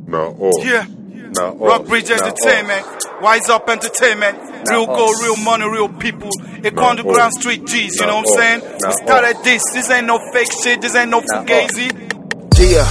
Yeah. Rockbridge Entertainment, Wise Up Entertainment, real gold, real money, real people. Underground Street G's, you know what I'm saying? We started this ain't no fake shit, this ain't no fugazi. Yeah.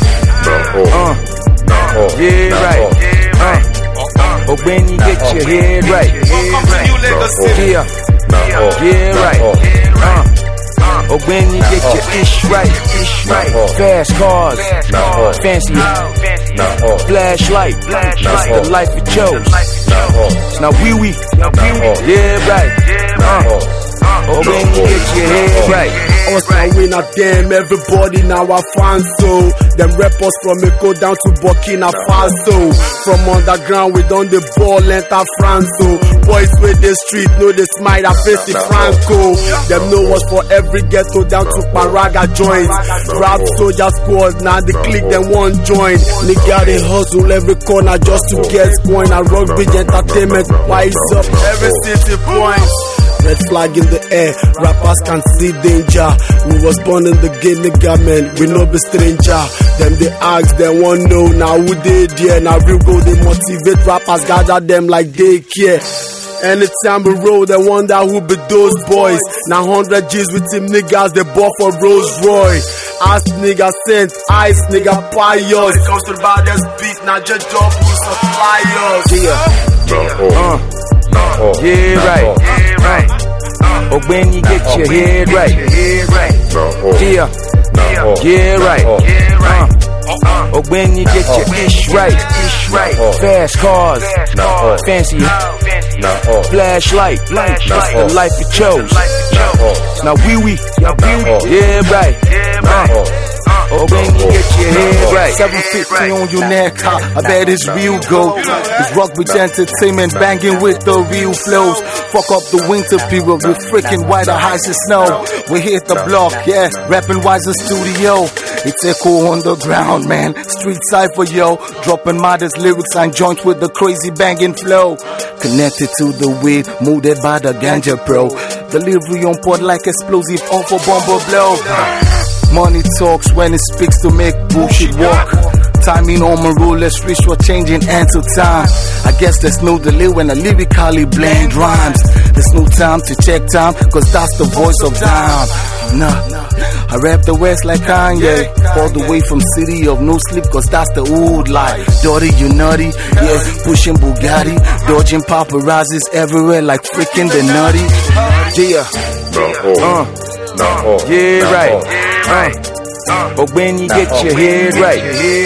Yeah, right. But when you get your head right. Welcome to New Lagos City. Yeah, right. But when you get your ish right. Fast cars, fancy flashlight, that's the life we chose. Now we, yeah, right. But when you get your head right. Us now win at them, everybody now a fan so. Them rep us from Eko down to Burkina Faso. From underground we done the ball enter France so. Boys with the street know the smile I face the Franco. Them know us for every ghetto down to Paraga joint. Rap soldier squad now the clique them one join. Nigga they hustle every corner just to get coin. And Rockbridge Entertainment wise up every city point. Red flag in the air, rappers can see danger. We was born in the game, nigga man, we no be stranger. Them they ask, they want know, now who they there. Now real go, they motivate rappers, gather them like they care. Anytime we roll, they wonder who be those boys. Now 100 G's with him niggas, they bought for Rolls Royce. Ask nigga sent, ice nigga pious. When it comes to the baddest beat, now just drop who supply us. Yeah, right. But when you get your head right. Yeah, right. But when you get your ish right. Fast cars, fancy flashlight, that's the life we chose. Now we, yeah, right. Oh, when you get your head right. 750 on your neck, I bet it's real gold. It's Rockbridge Entertainment banging with the real flows. Fuck up the winter period with freaking whiter highs and snow. We hit the block, yeah, rapping Wiser Studio. It's Eko underground, man. Street cypher, yo. Dropping modest lyrics and joints with the crazy banging flow. Connected to the weed, moved by the ganja pro. Delivery on point like explosive off a bomber blow. Money talks when it speaks to make bullshit walk. Timing on my rulers, ritual changing end to time. I guess there's no delay when I lyrically blend rhymes. There's no time to check time, cause that's the voice of time. Nah, I rap the West like Kanye. All the way from city of no sleep, cause that's the old life. Dirty, you nutty, yeah, pushing Bugatti. Dodging paparazzis everywhere like freaking the nutty. Yeah, right. But when you get your head right.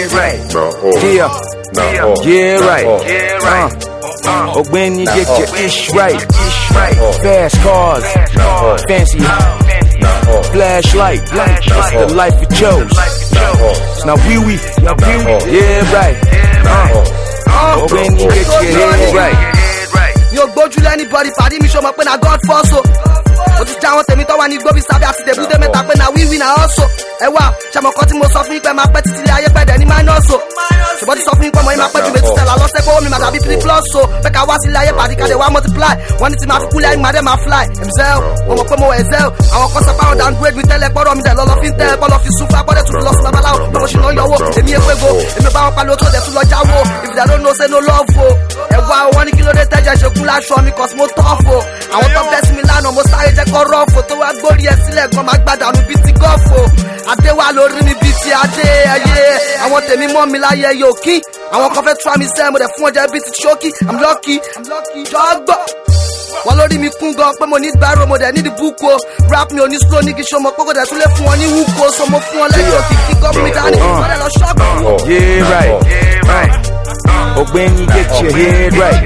Yeah, right. But when you get your ish right. Fast cars, fancy flashlight, that's the life we chose. Now we, yeah, right. But when you get your head right. Yo, go to anybody, party me show my pen, I got for so. But this town tell me to one go be sabi at the blue them ta pe na we win also. Ewa, chamo kan ti mo sọ fún yín pé ma pẹ́ títí ayé pẹ́ dẹ̀ ní minus so. Ṣùgbọ́n ti sọ fún yín pé mo yín ma pẹ́ ju méjì tẹ̀lá lọ́sẹ̀ pé ó mi ma dàbí 3 plus so. Pé ká wá sí ilé ayé pàdé ká dé wá multiply. Wọ́n ní ti máa fi kúlẹ̀ ayé máa dé máa fly. Mzel, mo mọ̀ pé mo wẹ̀ zel. Àwọn kan sọ pé àwọn downgrade mi tẹ́lẹ̀ pọ́rọ̀ mi dẹ̀ lọ́lọ́ fi ń tẹ́ pọ́lọ́ fi sùn fún apọ́dẹ̀ tuntun lọ sí babaláwo. Bí mo ṣe lọ yọwọ́, èmi èpè go. Èmi bá wọn pariwo tó dẹ̀ tún lọ jáwó. If they don't know say no love o. Ẹ̀wá wọn ní kí ló dé tẹ́jẹ̀ ṣe kú láṣọ mi cause mo tough o. Àwọn tó bẹ́ sí mi lánàá mo sáré jẹ́ kọ́ rọ́ọ̀fù tó wá gbórí ẹ sílẹ̀ gan máa gbàdánù bíi ti gọ́ọ̀fù. Adé wà lórí mi bíi ti adé ẹyẹ. Àwọn tèmi mọ́ mi láyé yóò kí. Àwọn kan fẹ́ try mi sẹ́ mo dẹ̀ fún ọjà bíi ti ṣókí. I'm lucky, jọ́gbọ́. Wọ́n lórí mi kún gan pé mo ní gbàrò mo dẹ̀ nídìí búkú o. Rap mi ò ní slow ní kí ṣo mọ̀ pé kò dẹ̀ tún lè fún wọn ní wúkú o. So mo fún wọn lẹ́yìn òkìkí gọ́ọ̀mù mi dání. Wọ́n dẹ̀ lọ ṣọ́ọ̀bù. Yeah, right. But when you get your head right.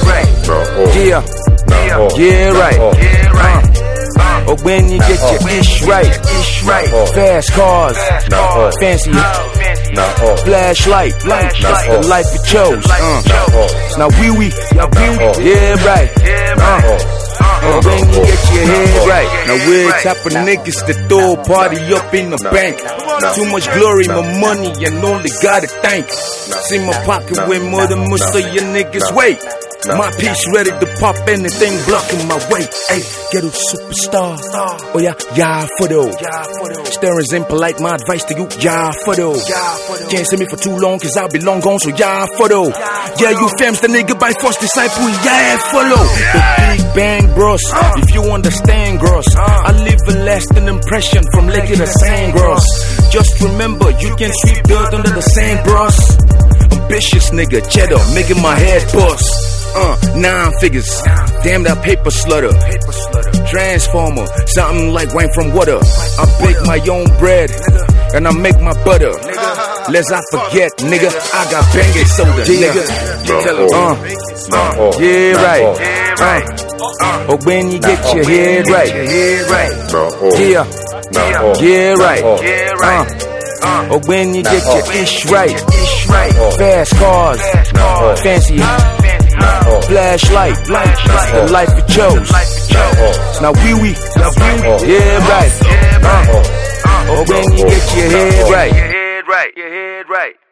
Yeah, right. But when you get your ish right. Fast cars, fancy flashlight, that's the life we chose. Now we, yeah, right. When you get your head right. Now we're the type of niggas that throw a party up in the bank. Too much glory, my money, and only gotta thank. See my pocket with more than most of your niggas wait. My piece ready to pop anything blocking my way. Hey, get a superstar. Oh yeah, yeah for those. Staring's impolite, my advice to you, yeah for those. Can't see me for too long, cause I'll be long gone, so yeah for those. Yeah, you fams the nigga by first disciple, yeah follow. The Big Bang bros, if you understand gross. I leave a lasting impression from Lake to the sand gross. Just remember, you can sweep dirt under the sand bros. Ambitious nigga, cheddar, making my head bust. 9 figures, damn that paper slutter. Transformer, something like wine from water. I bake my own bread, and I make my butter. Lest I forget, nigga, I got banging soda, nigga. Yeah, right. Or when you get your head right. Yeah, right. Or when you get your ish right. Fast cars, fancy flashlight, that's the life we chose. Now we, yeah right. Or when you get your head right.